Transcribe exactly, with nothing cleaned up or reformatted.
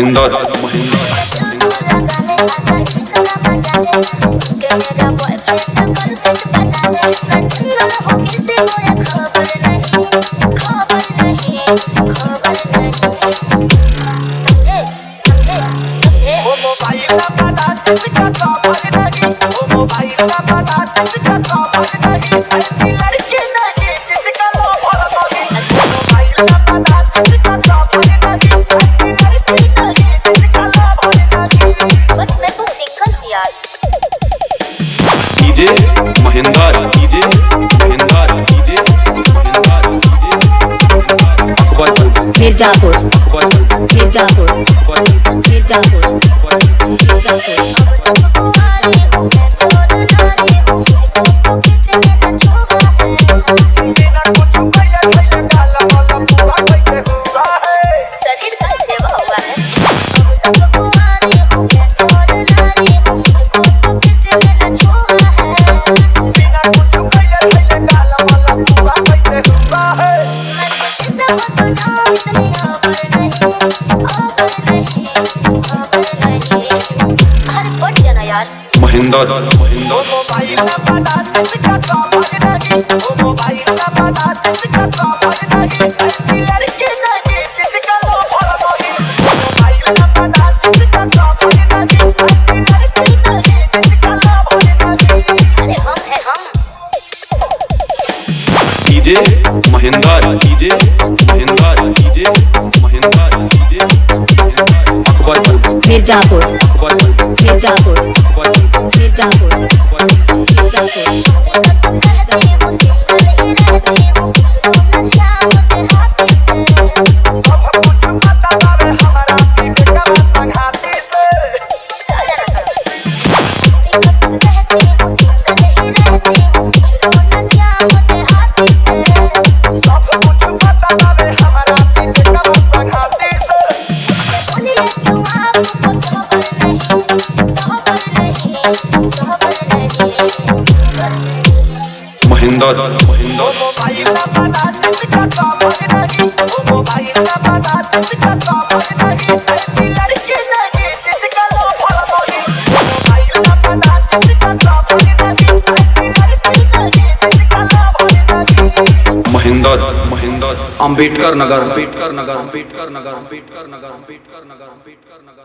महिंद्रा महिंद्रा जिसका कवर नहीं, वो मोबाइल का पता जिसका कवर नहीं, ऐसी लड़की नहीं जिसका लवर नहीं, मोबाइल का पता जिसका कवर नहीं, ऐसी लड़की नहीं जिसका लवर नहीं। बट मैं तो सिंगल हूँ यार। DJ Mahindra DJ Mahindra DJ Mahindra DJ Mirzapur Mirzapur Mirzapur शरीर का सेवा हुआ है। महिंद्रा महिंद्रा मोबाइल का पता जिसका कवर नहीं, वो मोबाइल का पता जिसका कवर नहीं, ऐसी लड़की नहीं जिसका लवर नहीं, मोबाइल का पता जिसका कवर नहीं, ऐसी लड़की नहीं जिसका लवर नहीं। अरे हम है हम। DJ Mahindra DJ Mahindra DJ Mahindra DJ Mirzapur Mirzapur Mirzapur Mahindra Mahindra mobile का पता जिसका कवर नहीं, वो मोबाइल का पता जिसका कवर नहीं, ऐसी लड़की नहीं जिसका लवर नहीं, मोबाइल का पता जिसका कवर नहीं, ऐसी लड़की नहीं जिसका लवर नहीं। महिंद्रा महिंद्रा अंबेडकर नगर अंबेडकर नगर अंबेडकर नगर अंबेडकर नगर अंबेडकर नगर